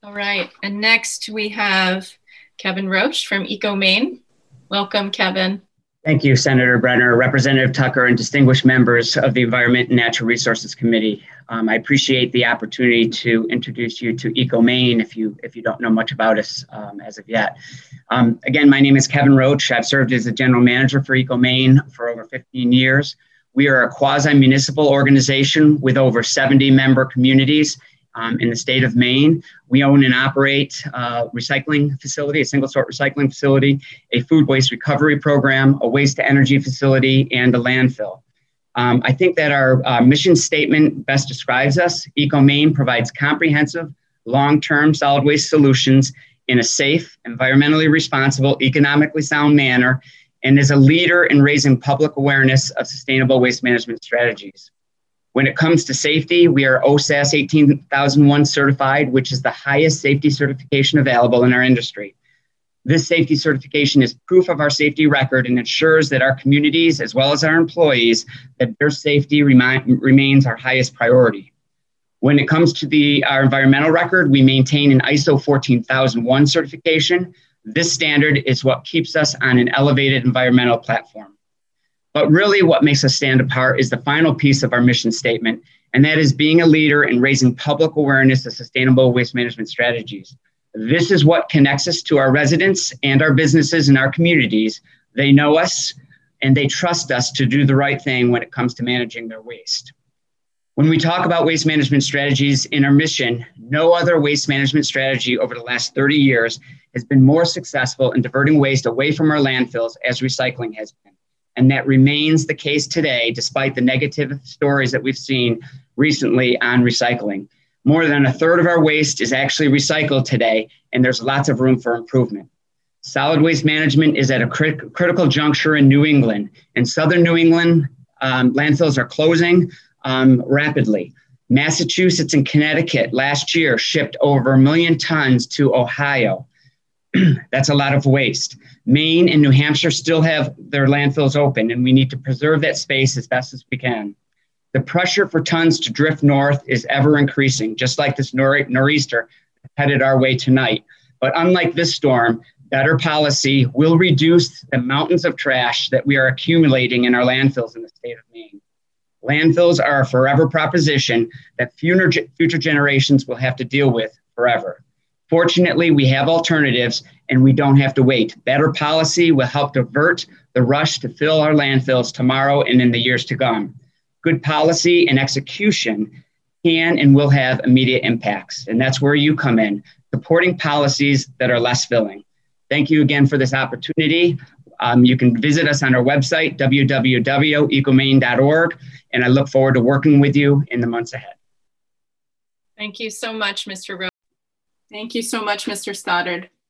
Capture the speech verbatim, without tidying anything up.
All right, and next we have Kevin Roach from EcoMaine. Welcome, Kevin. Thank you, Senator Brenner, Representative Tucker, and distinguished members of the Environment and Natural Resources Committee. Um, I appreciate the opportunity to introduce you to EcoMaine if you if you don't know much about us um, as of yet. Um, again, my name is Kevin Roach. I've served as the general manager for EcoMaine for over fifteen years. We are a quasi-municipal organization with over seventy member communities um, in the state of Maine. We own and operate a recycling facility, a single sort recycling facility, a food waste recovery program, a waste to energy facility, and a landfill. Um, I think that our uh, mission statement best describes us. EcoMaine provides comprehensive, long-term solid waste solutions in a safe, environmentally responsible, economically sound manner, and is a leader in raising public awareness of sustainable waste management strategies. When it comes to safety, we are O S A S eighteen thousand one certified, which is the highest safety certification available in our industry. This safety certification is proof of our safety record and ensures that our communities, as well as our employees, that their safety remi- remains our highest priority. When it comes to the, our environmental record, we maintain an I S O fourteen thousand one certification. This standard is what keeps us on an elevated environmental platform. But really what makes us stand apart is the final piece of our mission statement, and that is being a leader in raising public awareness of sustainable waste management strategies. This is what connects us to our residents and our businesses and our communities. They know us and they trust us to do the right thing when it comes to managing their waste. When we talk about waste management strategies in our mission, no other waste management strategy over the last thirty years has been more successful in diverting waste away from our landfills as recycling has been. And that remains the case today, despite the negative stories that we've seen recently on recycling. More than a third of our waste is actually recycled today, and there's lots of room for improvement. Solid waste management is at a crit- critical juncture in New England. In southern New England, um, landfills are closing um, rapidly. Massachusetts and Connecticut last year shipped over a million tons to Ohio. That's a lot of waste. Maine and New Hampshire still have their landfills open, and we need to preserve that space as best as we can. The pressure for tons to drift north is ever increasing, just like this nor- nor'easter headed our way tonight. But unlike this storm, better policy will reduce the mountains of trash that we are accumulating in our landfills in the state of Maine. Landfills are a forever proposition that future, future generations will have to deal with forever. Fortunately, we have alternatives and we don't have to wait. Better policy will help divert the rush to fill our landfills tomorrow and in the years to come. Good policy and execution can and will have immediate impacts. And that's where you come in, supporting policies that are less filling. Thank you again for this opportunity. Um, you can visit us on our website, w w w dot ecomaine dot org, and I look forward to working with you in the months ahead. Thank you so much, Mister Rowe. Thank you so much, Mister Stoddard.